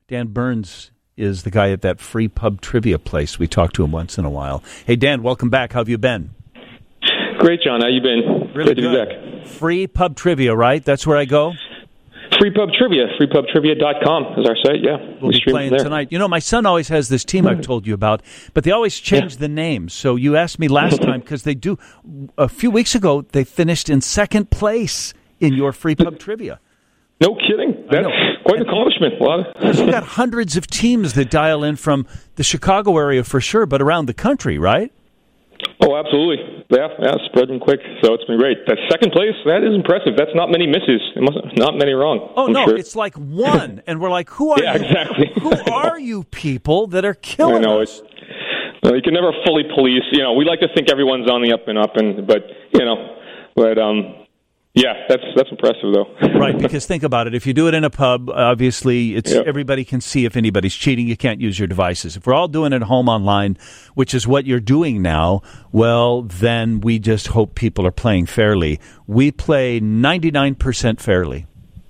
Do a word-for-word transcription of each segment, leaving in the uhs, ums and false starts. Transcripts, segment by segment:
Dan Burns is the guy at that free pub trivia place. We talk to him once in a while. Hey, Dan, welcome back. How have you been? Great, John. How you been? Really good. good. To be back. Free pub trivia, right? That's where I go? Free Pub Trivia. free pub trivia dot com is our site, yeah. We'll we be playing tonight. You know, my son always has this team I've told you about, but they always change yeah. the names. So you asked me last time, because they do. A few weeks ago, they finished in second place in your free pub trivia. No kidding. That's quite an accomplishment. A lot of- You've got hundreds of teams that dial in from the Chicago area for sure, but around the country, right? Oh, absolutely. Yeah, yeah, spreading quick. So it's been great. That second place, that is impressive. That's not many misses. It must, not many wrong. Oh, I'm no, sure. It's like one. And we're like, who are yeah, you? exactly. Who are you people that are killing I know, us? It's, well, you can never fully police. You know, we like to think everyone's on the up and up, and but, you know, but, um, yeah, that's that's impressive, though. Right, because think about it. If you do it in a pub, obviously it's yep. everybody can see if anybody's cheating. You can't use your devices. If we're all doing it at home online, which is what you're doing now, well, then we just hope people are playing fairly. We play ninety-nine percent fairly.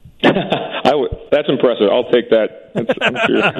I would, that's impressive. I'll take that. That's, I'm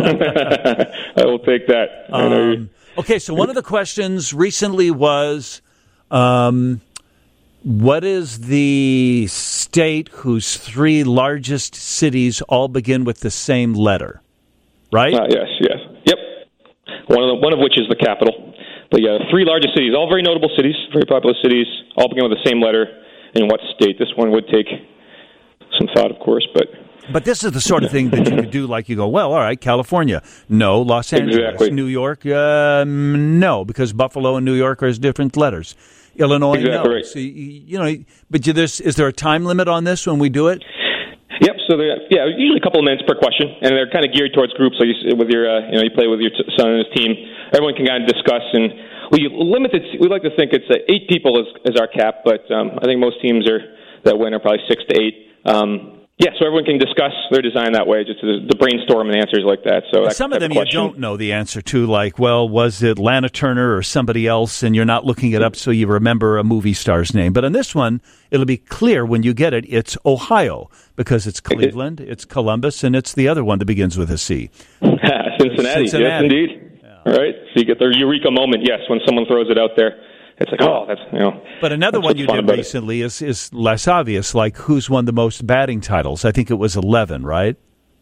sure. I will take that. Um, okay, so one of the questions recently was... Um, What is the state whose three largest cities all begin with the same letter? Right? Uh, yes, yes. Yep. One of the, one of which is the capital. But yeah, three largest cities, all very notable cities, very popular cities, all begin with the same letter. In what state? This one would take some thought, of course, but... But this is the sort of thing that you could do, like you go, well, all right, California, no. Los Angeles, exactly. New York, um, no, because Buffalo and New York are different letters. Illinois, exactly no. Right. So, you, you know, but you, there's, is there a time limit on this when we do it? Yep. So yeah, usually a couple of minutes per question, and they're kind of geared towards groups. So you, with your, uh, you know, you play with your t- son and his team. Everyone can kind of discuss, and we limit it. We like to think it's uh, eight people is, is our cap, but um, I think most teams are that win are probably six to eight. Um, Yeah, so everyone can discuss their design that way, just to, to brainstorm and answers like that. So that, some of them you don't know the answer to, like, well, was it Lana Turner or somebody else, and you're not looking it up so you remember a movie star's name. But on this one, it'll be clear when you get it, it's Ohio, because it's Cleveland, it's Columbus, and it's the other one that begins with a C. Cincinnati, Cincinnati, yes, indeed. Yeah. All right, so you get the eureka moment, yes, when someone throws it out there. It's like, oh, that's, you know. But another one you did recently is, is less obvious, like who's won the most batting titles. I think it was eleven, right?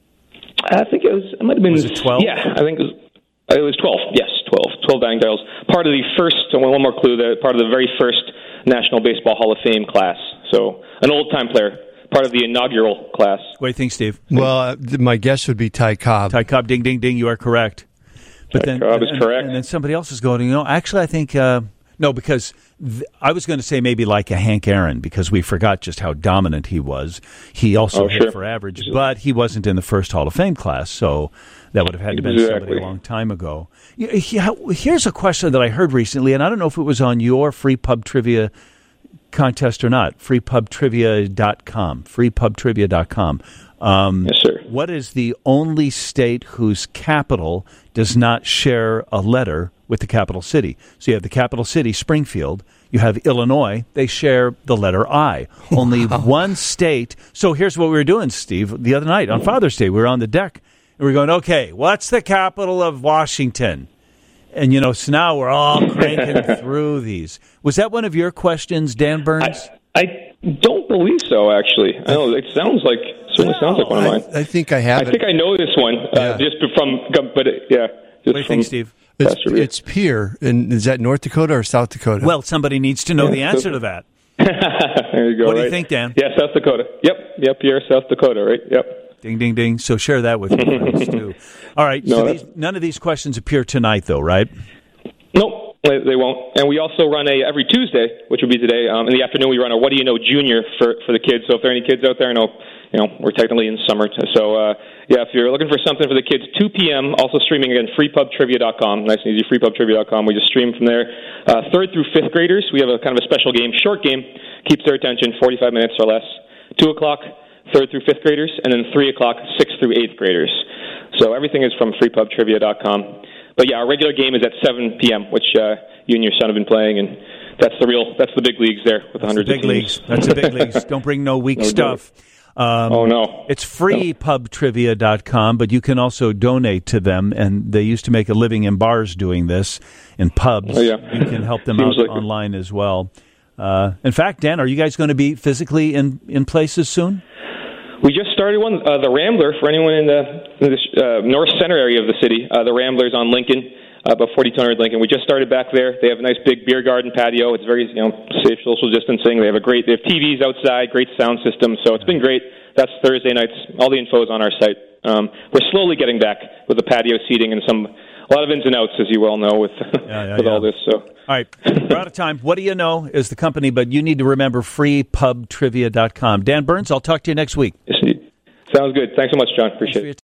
I think it was, it might have been. Was it twelve? Yeah, I think it was, it was twelve. Yes, twelve. twelve batting titles. Part of the first, one more clue, that part of the very first National Baseball Hall of Fame class. So, an old-time player. Part of the inaugural class. What do you think, Steve? Well, uh, my guess would be Ty Cobb. Ty Cobb, ding, ding, ding, you are correct. But Ty then, Cobb is and, correct. And then somebody else is going, you know, actually, I think... Uh, No, because th- I was going to say maybe like a Hank Aaron, because we forgot just how dominant he was. He also oh, hit sure. for average, but he wasn't in the first Hall of Fame class, so that would have had to have been exactly. somebody a long time ago. Here's a question that I heard recently, and I don't know if it was on your free pub trivia contest or not, free pub trivia dot com, free pub trivia dot com. Um, yes, sir. What is the only state whose capital does not share a letter with the capital city? So you have the capital city, Springfield. You have Illinois. They share the letter I. Only wow. one state. So here's what we were doing, Steve, the other night on Father's Day. We were on the deck, and we were going, okay, what's the capital of Washington? And, you know, so now we're all cranking through these. Was that one of your questions, Dan Burns? I, I don't believe so, actually. I know it sounds like... Certainly no, sounds like one of mine. I, I think I have I it. think I know this one, uh, yeah. just from, but it, yeah. Just what do you from think, Steve? It's, it's Pierre, and is that North Dakota or South Dakota? Well, somebody needs to know yeah, the answer so, to that. There you go. What do right. you think, Dan? Yeah, South Dakota. Yep, yep, Pierre, South Dakota, right? Yep. Ding, ding, ding. So share that with your friends, too. All right, no, so these, none of these questions appear tonight, though, right? Nope. They won't. And we also run a every Tuesday, which would be today, um, in the afternoon, we run a What Do You Know Junior for, for the kids. So if there are any kids out there, I know, you know, we're technically in summer. So, uh, yeah, if you're looking for something for the kids, two p.m., also streaming again, free pub trivia dot com. Nice and easy, free pub trivia dot com. We just stream from there. Uh, third through fifth graders, we have a kind of a special game, short game, keeps their attention, forty-five minutes or less. two o'clock, third through fifth graders, and then three o'clock, sixth through eighth graders. So everything is from free pub trivia dot com. But yeah, our regular game is at seven p.m., which uh, you and your son have been playing, and that's the real, that's the big leagues there with the hundreds the big of teams. leagues. That's the big leagues. Don't bring no weak no stuff. Um, oh, no. It's free pub trivia dot com, but you can also donate to them, and they used to make a living in bars doing this, in pubs. Oh, yeah. You can help them Seems out like online as well. Uh, in fact, Dan, are you guys going to be physically in, in places soon? We just started one, uh, the Rambler, for anyone in the, in the uh, north center area of the city. Uh, the Rambler's on Lincoln, uh, about forty-two hundred Lincoln. We just started back there. They have a nice big beer garden patio. It's very, you know, safe social distancing. They have a great, they have T Vs outside, great sound system. So it's been great. That's Thursday nights. All the info is on our site. Um, we're slowly getting back with the patio seating and some a lot of ins and outs, as you well know, with yeah, yeah, with yeah. all this. So, all right, we're out of time. What do you know is the company, but you need to remember free pub trivia dot com. Dan Burns, I'll talk to you next week. Yes, indeed. Sounds good. Thanks so much, John. Appreciate it.